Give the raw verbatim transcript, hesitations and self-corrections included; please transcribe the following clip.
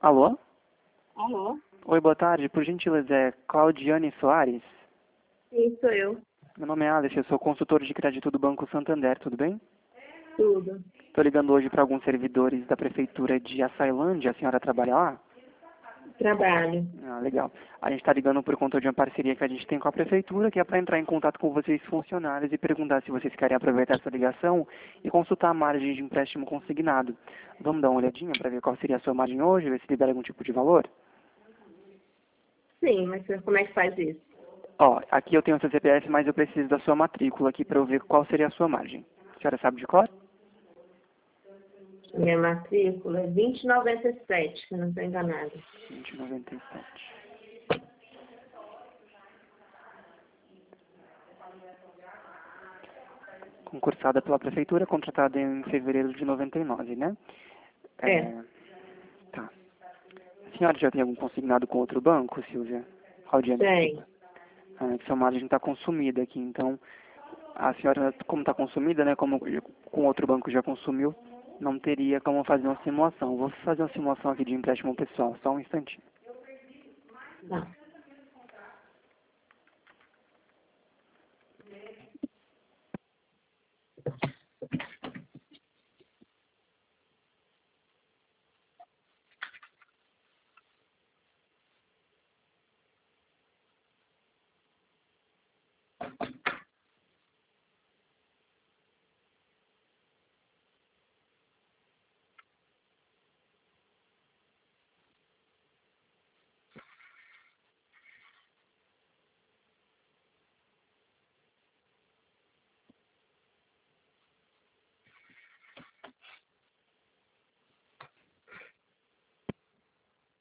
Alô? Alô? Oi, boa tarde. Por gentileza, é Claudiane Soares? Sim, sou eu. Meu nome é Alex, eu sou consultor de crédito do Banco Santander, tudo bem? Tudo. Estou ligando hoje para alguns servidores da prefeitura de Açailândia. A senhora trabalha lá? Trabalho. Ah, legal. A gente está ligando por conta de uma parceria que a gente tem com a prefeitura, que é para entrar em contato com vocês funcionários e perguntar se vocês querem aproveitar essa ligação e consultar a margem de empréstimo consignado. Vamos dar uma olhadinha para ver qual seria a sua margem hoje, ver se libera algum tipo de valor? Sim, mas como é que faz isso? Ó, aqui eu tenho o seu C P F, mas eu preciso da sua matrícula aqui para eu ver qual seria a sua margem. A senhora sabe de cor? Minha matrícula é vinte e noventa e sete, se eu não estou enganada. vinte e noventa e sete. Concursada pela prefeitura, contratada em fevereiro de noventa e nove, né? É. É, tá. A senhora já tem algum consignado com outro banco, Silvia? Claudiane, Tem. desculpa. Ah, que sua margem está consumida aqui, então a senhora, como está consumida, né, como com outro banco já consumiu, não teria como fazer uma simulação. Vou fazer uma simulação aqui de empréstimo pessoal, só um instantinho. Tá.